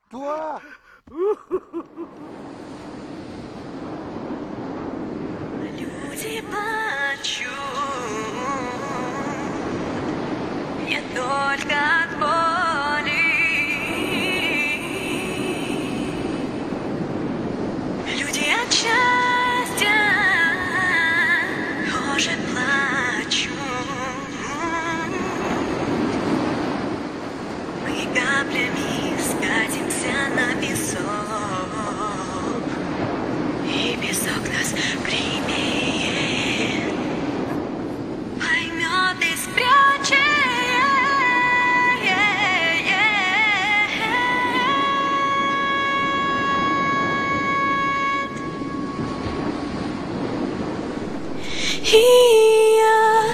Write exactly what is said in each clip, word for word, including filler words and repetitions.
Два! Люди плачут не только от боли. Люди от счастья тоже плачут. Мы каплями скатимся на песок, и песок нас примет, поймет и спрячет. И я,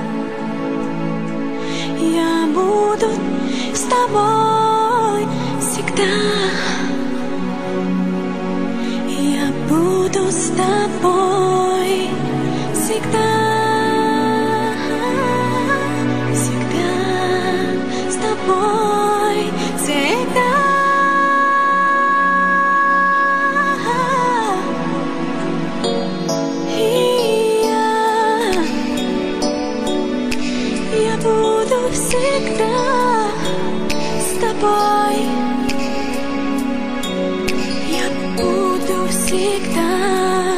я буду с тобой всегда. Я буду с тобой всегда, всегда с тобой, всегда. И я, я буду всегда с тобой. Я буду всегда.